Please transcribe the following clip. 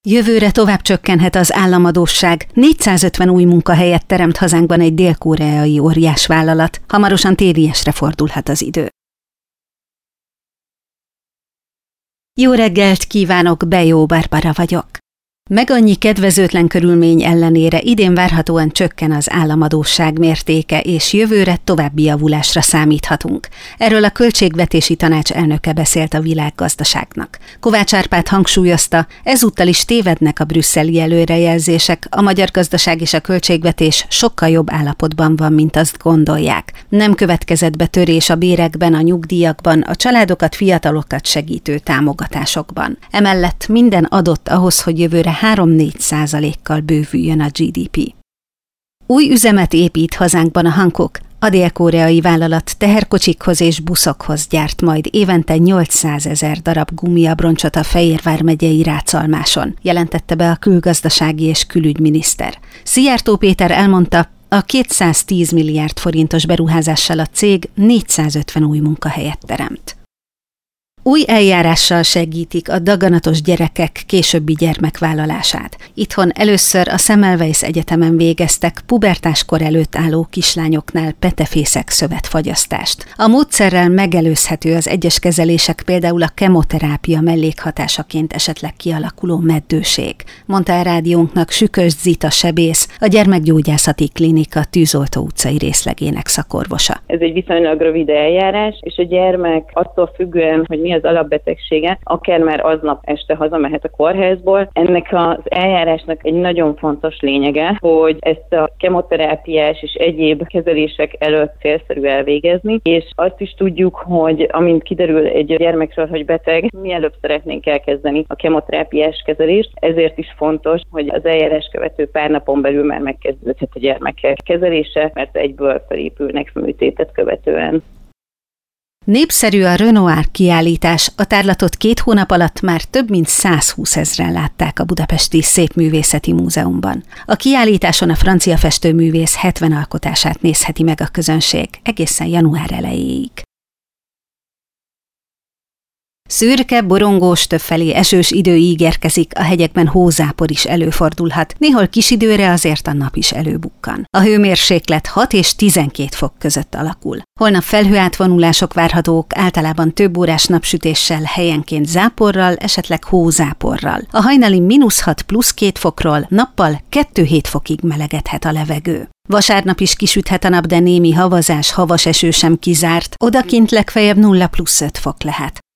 Jövőre tovább csökkenhet az államadósság. 450 új munkahelyet teremt hazánkban egy dél-koreai óriásvállalat. Hamarosan téliesre fordulhat az idő. Jó reggelt kívánok, Bejó Barbara vagyok. Meg annyi kedvezőtlen körülmény ellenére idén várhatóan csökken az államadósság mértéke, és jövőre további javulásra számíthatunk. Erről a Költségvetési Tanács elnöke beszélt a világgazdaságnak. Kovács Árpád hangsúlyozta, ezúttal is tévednek a brüsszeli előrejelzések, a magyar gazdaság és a költségvetés sokkal jobb állapotban van, mint azt gondolják. Nem következett be törés a bérekben, a nyugdíjakban, a családokat, fiatalokat segítő támogatásokban. Emellett minden adott ahhoz, hogy jövőre 3-4%-kal bővüljön a GDP. Új üzemet épít hazánkban a Hankook. A dél-koreai vállalat teherkocsikhoz és buszokhoz gyárt majd évente 800 000 darab gumiabroncsot a Fehérvár megyei Ráczalmáson, jelentette be a külgazdasági és külügyminiszter. Szijjártó Péter elmondta, a 210 milliárd forintos beruházással a cég 450 új munkahelyet teremt. Új eljárással segítik a daganatos gyerekek későbbi gyermekvállalását. Itthon először a Semmelweis Egyetemen végeztek pubertáskor előtt álló kislányoknál petefészek szövetfagyasztást. A módszerrel megelőzhető az egyes kezelések, például a kemoterápia mellékhatásaként esetleg kialakuló meddőség, mondta a rádiónknak Sükös Zita sebész, a Gyermekgyógyászati Klinika Tűzoltó utcai részlegének szakorvosa. Ez egy viszonylag rövid eljárás, és a gyermek attól függően, hogy mi az alapbetegsége, akár már aznap este hazamehet a kórházból. Ennek az eljárásnak egy nagyon fontos lényege, hogy ezt a kemoterápiás és egyéb kezelések előtt célszerű elvégezni, és azt is tudjuk, hogy amint kiderül egy gyermekről, hogy beteg, mielőbb szeretnénk elkezdeni a kemoterápiás kezelést, ezért is fontos, hogy az eljárás követő pár napon belül már megkezdődhet a gyermekek kezelése, mert egyből felépülnek műtétet követően. Népszerű a Renoir kiállítás, a tárlatot 2 hónap alatt már több mint 120 000-en látták a Budapesti Szépművészeti Múzeumban. A kiállításon a francia festőművész 70 alkotását nézheti meg a közönség egészen január elejéig. Szürke, borongós, többfelé esős idő ígérkezik, a hegyekben hózápor is előfordulhat, néhol kis időre azért a nap is előbukkan. A hőmérséklet 6 és 12 fok között alakul. Holnap felhőátvonulások várhatók, általában több órás napsütéssel, helyenként záporral, esetleg hózáporral. A hajnali -6 + 2 fokról, nappal 2-7 fokig melegedhet a levegő. Vasárnap is kisüthet a nap, de némi havazás, havas eső sem kizárt, odakint legfeljebb 0 + 5 fok lehet.